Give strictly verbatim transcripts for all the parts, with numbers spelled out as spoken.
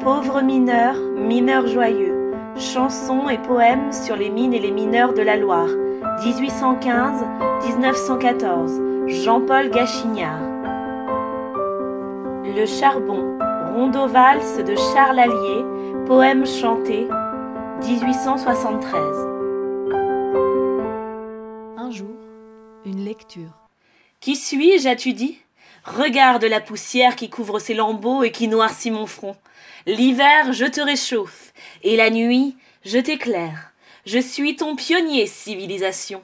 Pauvres mineurs, mineurs joyeux, chansons et poèmes sur les mines et les mineurs de la Loire, dix-huit cent quinze à dix-neuf cent quatorze, Jean-Paul Gachignard. Le charbon, rondeau valse de Charles Allier, poème chanté, dix-huit cent soixante-treize. Un jour, une lecture. Qui suis-je, as-tu dit ? Regarde la poussière qui couvre ses lambeaux et qui noircit mon front. L'hiver, je te réchauffe, et la nuit, je t'éclaire. Je suis ton pionnier, civilisation.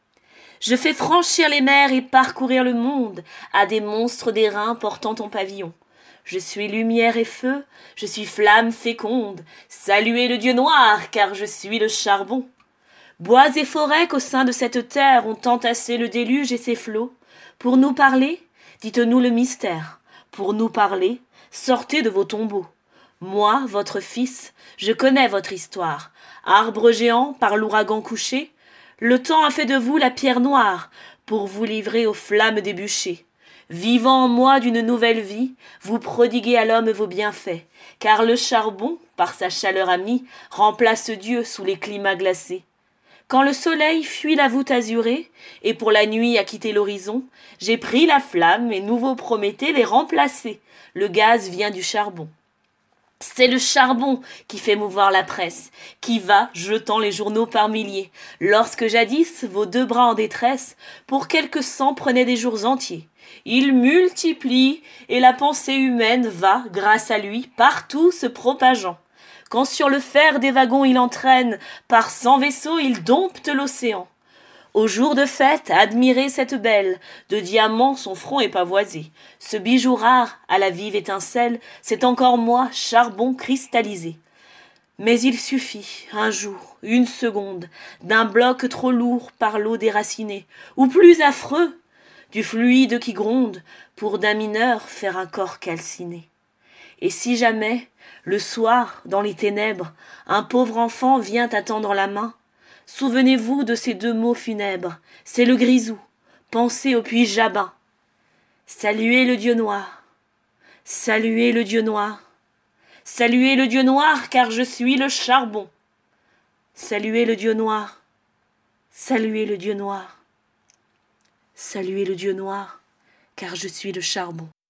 Je fais franchir les mers et parcourir le monde à des monstres d'airain portant ton pavillon. Je suis lumière et feu, je suis flamme féconde. Saluez le dieu noir, car je suis le charbon. Bois et forêts qu'au sein de cette terre ont entassé le déluge et ses flots. Pour nous parler, dites-nous le mystère. Pour nous parler, sortez de vos tombeaux. Moi, votre fils, je connais votre histoire. Arbre géant par l'ouragan couché, le temps a fait de vous la pierre noire pour vous livrer aux flammes des bûchers. Vivant en moi d'une nouvelle vie, vous prodiguez à l'homme vos bienfaits, car le charbon, par sa chaleur amie, remplace Dieu sous les climats glacés. Quand le soleil fuit la voûte azurée, et pour la nuit a quitté l'horizon, j'ai pris la flamme et nouveau Prométhée les remplacer. Le gaz vient du charbon. C'est le charbon qui fait mouvoir la presse, qui va jetant les journaux par milliers, lorsque jadis vos deux bras en détresse, pour quelques cents prenaient des jours entiers. Il multiplie, et la pensée humaine va, grâce à lui, partout se propageant. Quand sur le fer des wagons il entraîne, par cent vaisseaux il dompte l'océan. Au jour de fête, admirez cette belle, de diamants son front est pavoisé. Ce bijou rare, à la vive étincelle, c'est encore moi, charbon cristallisé. Mais il suffit, un jour, une seconde, d'un bloc trop lourd par l'eau déracinée, ou plus affreux, du fluide qui gronde, pour d'un mineur faire un corps calciné. Et si jamais, le soir, dans les ténèbres, un pauvre enfant vient attendre la main, souvenez-vous de ces deux mots funèbres, c'est le grisou, pensez au puits Jabin. Saluez le dieu noir, saluez le dieu noir, saluez le dieu noir car je suis le charbon. Saluez le dieu noir, saluez le dieu noir, saluez le dieu noir car je suis le charbon.